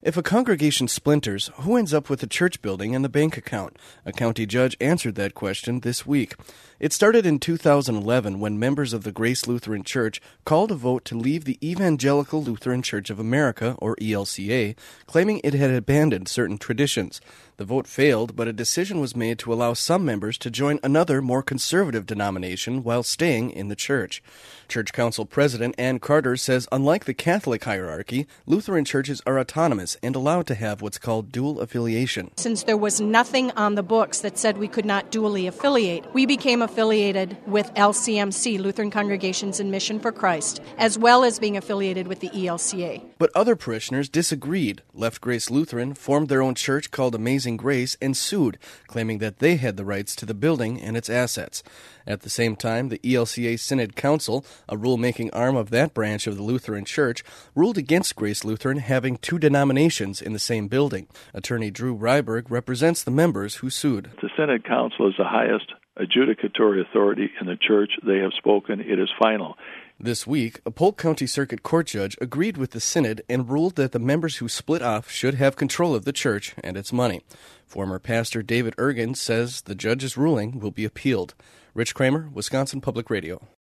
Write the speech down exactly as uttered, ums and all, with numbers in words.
If a congregation splinters, who ends up with the church building and the bank account? A county judge answered that question this week. It started in two thousand eleven when members of the Grace Lutheran Church called a vote to leave the Evangelical Lutheran Church of America, or E L C A, claiming it had abandoned certain traditions. The vote failed, but a decision was made to allow some members to join another, more conservative denomination while staying in the church. Church Council President Ann Carter says unlike the Catholic hierarchy, Lutheran churches are autonomous and allowed to have what's called dual affiliation. Since there was nothing on the books that said we could not dually affiliate, we became affiliated with L C M C, Lutheran Congregations in Mission for Christ, as well as being affiliated with the E L C A. But other parishioners disagreed. Left Grace Lutheran formed their own church called Amazing Grace and sued, claiming that they had the rights to the building and its assets. At the same time, the E L C A Synod Council, a rule-making arm of that branch of the Lutheran Church, ruled against Grace Lutheran having two denominations in the same building. Attorney Drew Ryberg represents the members who sued. The Synod Council is the highest adjudicatory authority in the church. They have spoken. It is final. This week, a Polk County Circuit Court judge agreed with the Synod and ruled that the members who split off should have control of the church and its money. Former pastor David Ergen says the judge's ruling will be appealed. Rich Kramer, Wisconsin Public Radio.